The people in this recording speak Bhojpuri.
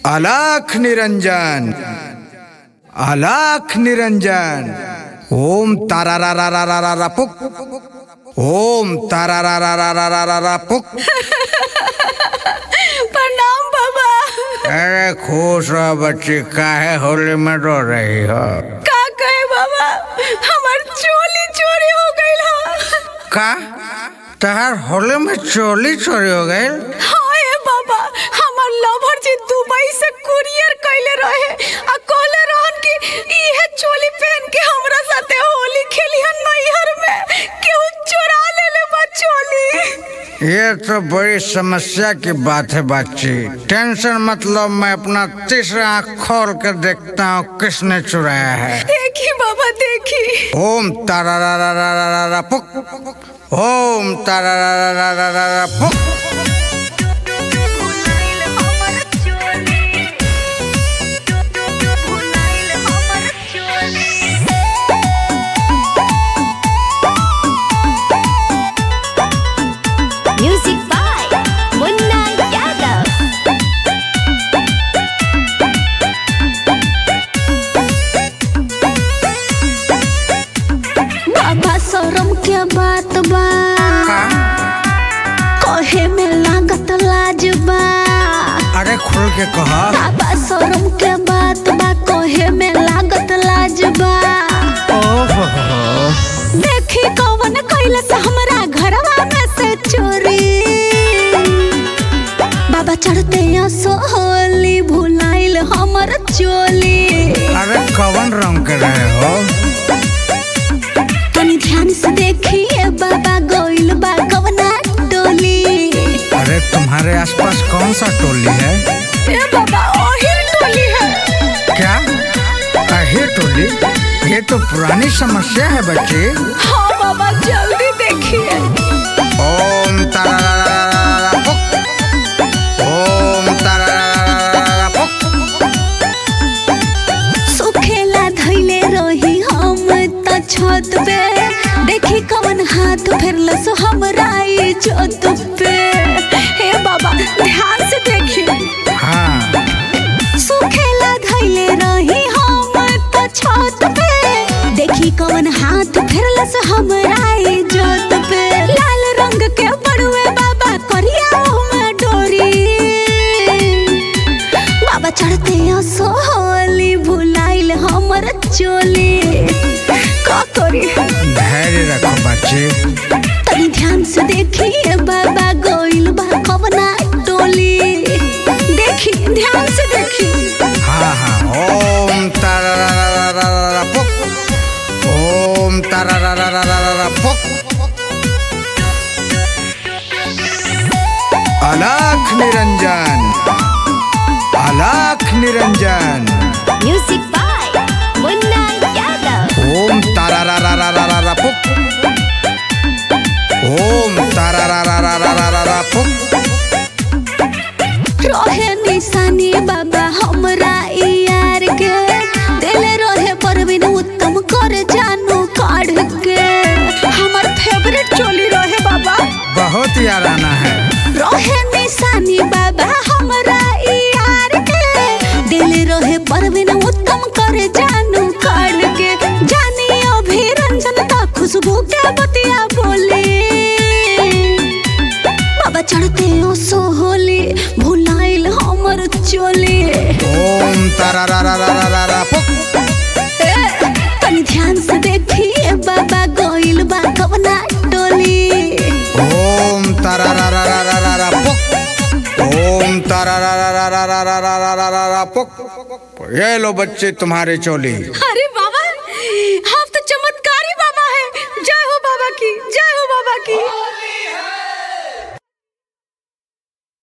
अलख निरंजन अलख निरंजन। ओम तारारारारारारा पुक, ओम तारारारारारारा पुक। प्रणाम बाबा। अरे खुश रहो बच्ची, काहे होली में रो रही हो? का कहे बाबा, हमार चोली चोरी हो गइल ह। का तहार होली में चोली चोरी हो गई? हाँ ये बाबा, हमार लवर जी दुबई से कुरियर कइले रहे आ कहले रहन कि इहे चोली पहन के हमरा साथे होली खेलिहन नैहर में। केहू चोरा लेले बा चोली। ये तो बड़ी समस्या की बात है बच्ची। टेंशन मत लो, मैं अपना तीसरा आँख खोल कर देखता हूँ किसने चुराया है। देखी बाबा देखी। ओम तारारारारारारा पुक, ओम तारारारारारारा पुक। Music by Munna Yadav. बाबा शरम के बात बा, कहे में लागत लाज बा। अरे खुल के कहा। बाबा शरम के बात बा, कहे में लागत लाज बा। देखी कौन कइले से हमरा घरवा में से चोरी। बाबा चढ़ते आसो होली भुलाइल हमर चोली। अरे कौन रंग के रहे हो? तनी ध्यान से देखिए बाबा, गोइल बा कवना टोली। अरे तुम्हारे आसपास कौन सा टोली है? ए बाबा ओही टोली है। क्या अही टोली? ये तो पुरानी समस्या है बच्ची। हाँ बाबा जल्दी देखिए। ओम तारारारारारा पुक, ओम तारारारारारा पुक। सुखेला धइले रही हम त छत पे, देखी कवन हाथ फेरलस हमरा इज्जत पे। हे बाबा ध्यान से देखिए। हाँ सुखेला धइले रही हम त छत पे, देखी कवन हाथ फेरलस हमरा इज्जत पे। लाल रंग के बड़ुए बाबा करिया में डोरी। बाबा चढ़ते आसो होली भुलाइल हमर चोली। का करी? धैर्य रखो बच्ची। तनी ध्यान से देखिए बाबा, गोइल बा कवना टोली। देखी ध्यान से देखी। हाँ हाँ। ओम तारारारारारा पुक, ओम तारारारारारा पुक। अलख निरंजन अलख निरंजन। Music by Munna Yadav. ओम तारारारारारारा पुक, ओम तारारारारारारा पुक। रहे निशानी बाबा हमरा यार के, देले रहे परवीन उत्तम कर जानू काढ़ के। हमर फेवरेट चोली रहे बाबा। बहुत याराना है। रहे निशानी बाबा हमरा यार के, देले रहे परवीन उत्तम कर जानू काढ़ के। जानी अभिरंजन का खुशबू के बतिया बोली। बाबा चढ़ते ओसो होली भुलाइल हमर चोली। ओम तारारारारारारा पुक। तनी ध्यान से देखिए बाबा, गोइल बा कवना टोली। ओम तारारारारारारा पुक, ओम तारारारारारारारा पुक। ये लो बच्चे तुम्हारी चोली। अरे बाबा आप